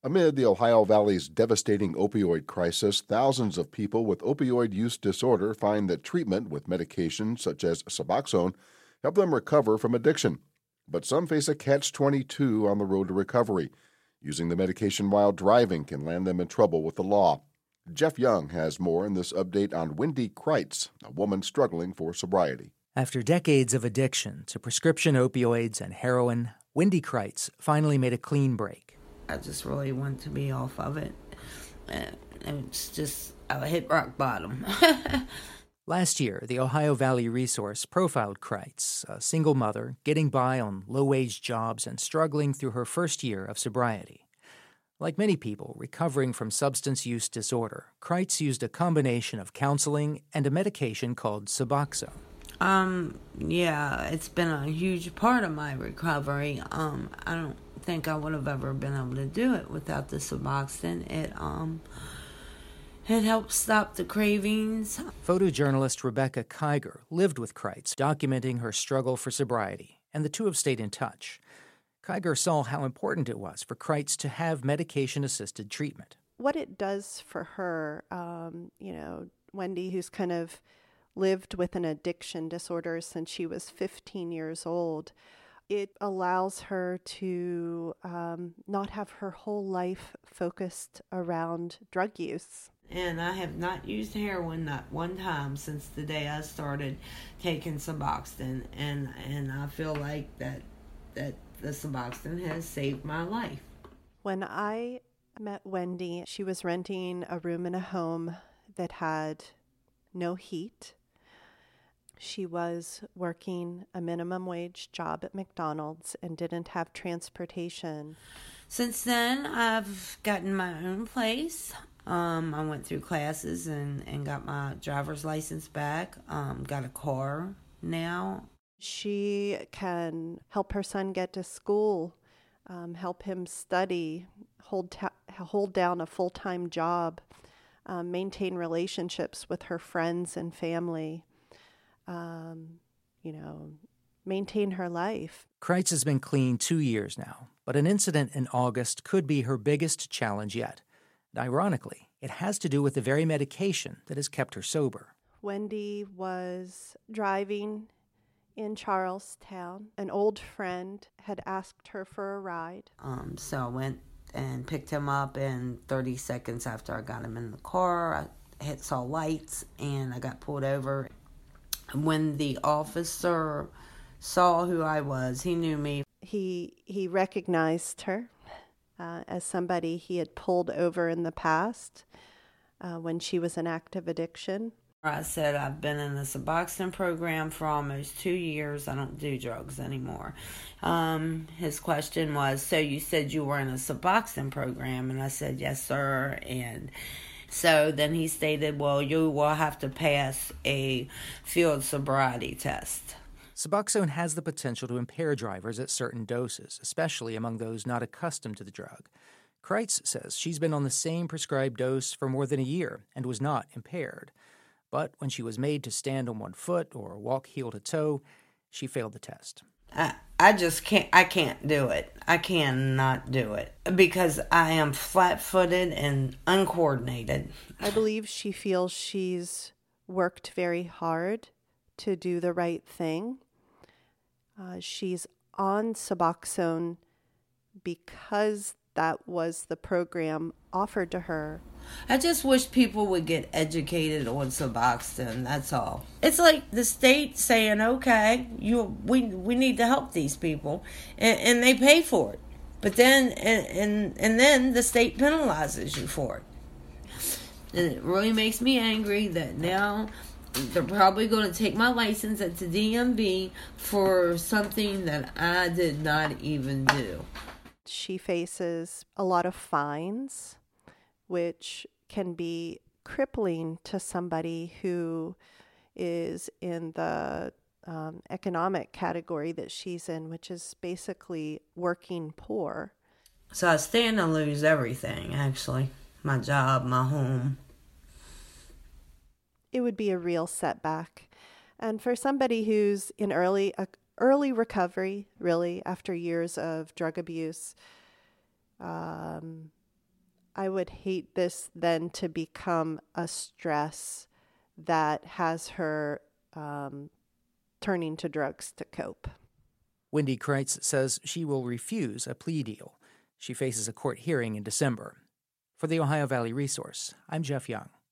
Amid the Ohio Valley's devastating opioid crisis, thousands of people with opioid use disorder find that treatment with medications such as Suboxone help them recover from addiction. But some face a catch-22 on the road to recovery. Using the medication while driving can land them in trouble with the law. Jeff Young has more in this update on Wendy Kreitz, a woman struggling for sobriety. After decades of addiction to prescription opioids and heroin, Wendy Kreitz finally made a clean break. I just really want to be off of it. It's just, I hit rock bottom. Last year, the Ohio Valley Resource profiled Kreitz, a single mother getting by on low-wage jobs and struggling through her first year of sobriety. Like many people recovering from substance use disorder, Kreitz used a combination of counseling and a medication called Suboxone. Yeah, it's been a huge part of my recovery. I don't think I would have ever been able to do it without the Suboxone. It helps stop the cravings. Photojournalist Rebecca Kiger lived with Kreitz, documenting her struggle for sobriety, and the two have stayed in touch. Kiger saw how important it was for Kreitz to have medication-assisted treatment. What it does for her, Wendy, who's kind of lived with an addiction disorder since she was 15 years old, it allows her to not have her whole life focused around drug use. And I have not used heroin not one time since the day I started taking Suboxone, and I feel like that the Suboxone has saved my life. When I met Wendy, she was renting a room in a home that had no heat. She was working a minimum wage job at McDonald's and didn't have transportation. Since then, I've gotten my own place. I went through classes and got my driver's license back. Got a car now. She can help her son get to school, help him study, hold down a full-time job, maintain relationships with her friends and family, maintain her life. Kreitz has been clean 2 years now, but an incident in August could be her biggest challenge yet. And ironically, it has to do with the very medication that has kept her sober. Wendy was driving in Charlestown. An old friend had asked her for a ride. So I went and picked him up, and 30 seconds after I got him in the car, I saw lights, and I got pulled over. When the officer saw who I was, he knew me. He recognized her as somebody he had pulled over in the past when she was in active addiction. I said, I've been in the Suboxone program for almost 2 years. I don't do drugs anymore. His question was, so you said you were in a Suboxone program? And I said, yes, sir. And so then he stated, well, you will have to pass a field sobriety test. Suboxone has the potential to impair drivers at certain doses, especially among those not accustomed to the drug. Kreitz says she's been on the same prescribed dose for more than a year and was not impaired. But when she was made to stand on one foot or walk heel to toe, she failed the test. I just can't. I can't do it. I cannot do it because I am flat-footed and uncoordinated. I believe she feels she's worked very hard to do the right thing. She's on Suboxone because that was the program offered to her. I just wish people would get educated on Suboxone, that's all. It's like the state saying, okay, we need to help these people, and they pay for it. But then, and then the state penalizes you for it. And it really makes me angry that now they're probably going to take my license at the DMV for something that I did not even do. She faces a lot of fines, which can be crippling to somebody who is in the economic category that she's in, which is basically working poor. So I stand to lose everything, actually. My job, my home. It would be a real setback. And for somebody who's in early recovery, really, after years of drug abuse, I would hate this then to become a stress that has her turning to drugs to cope. Wendy Kreitz says she will refuse a plea deal. She faces a court hearing in December. For the Ohio Valley Resource, I'm Jeff Young.